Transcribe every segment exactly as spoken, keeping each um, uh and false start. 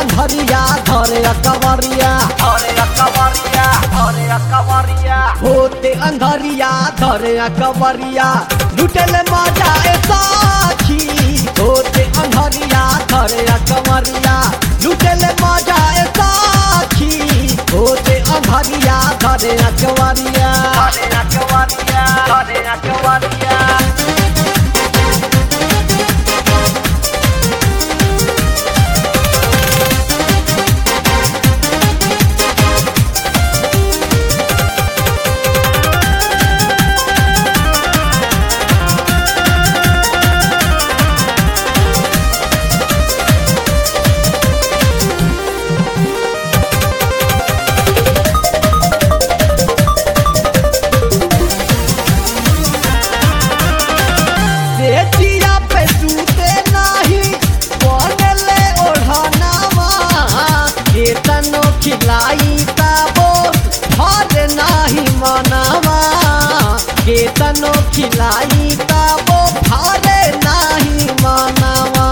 अंधरिया धरे कवरिया धरे कवरिया धरे कवरिया होते अंधरिया धरे कवरिया लुटल मजा ए साखी होते अंधरिया धरे कवरिया लुटल मजा ए साखी होते अंधरिया धरे कवरिया धरे कवरिया धरे कवरिया चिया पे सूते नाही बनले ओढ़नावा केतनो खिलाई ताबो भर नाही मनावा केतनो खिलाई ताबो भर नाही मनावा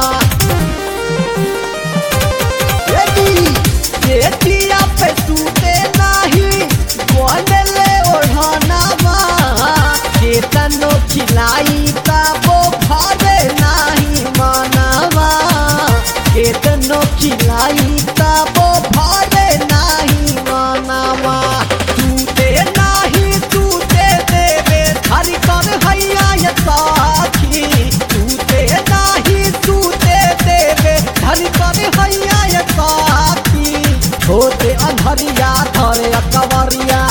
चिया पे सूते नाही बनले ओढ़नावा केतनो खिलाई ताबो नाही मानवा केतनो खिलाई तबो भरे नाही मानवा तूते नाही तूते देवे हरि कर हैया ये साखी तूते नाही तूते देवे हरि कर हैया ये साखी होते अंधरिया धरे कवरिया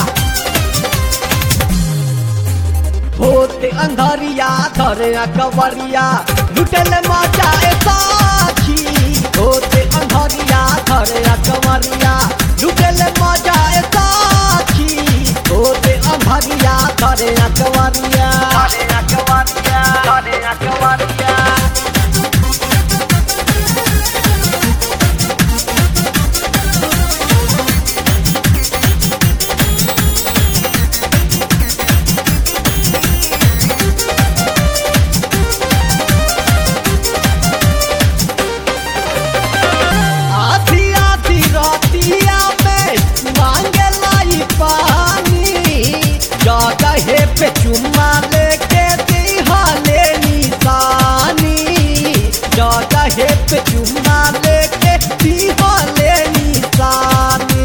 होते अंधरिया धरे कवरिया लुटल मजा ए साखी होते अंधरिया धरे कवरिया लुटल मजा ए साखी होते अंधरिया धरे कवरिया धरे कवरिया धरे कवरिया जगहे पे चुम्मा लेके दिहाले निशानी जगहे पे चुम्मा लेके दिहाले निशानी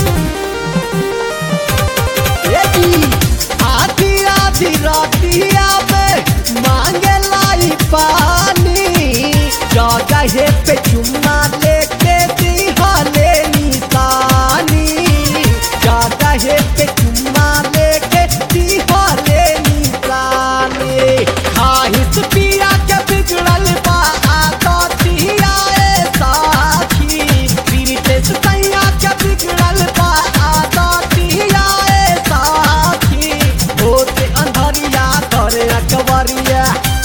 आधी आधी रातिया में मांगे लाई पानी जगहे पे चुम्मा लेके दिहाले निशानी जगहे पे चुम्मा लेके दिहाले निशानी खाहिस पिया के बिगड़ल बा आदतिया ए साखी पीरितेश सैया के बिगड़ल बा आदतिया ए साखी होते अंधरिया धरे कवरिया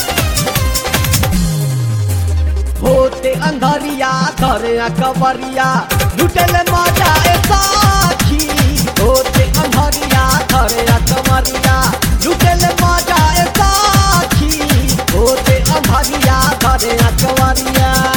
होते अंधरिया धरे कवरिया लुटल मजा ए साखी होते अंधरिया धरे कवरिया लुटल मजा ए साखी होते अंधरिया धरे कवरिया।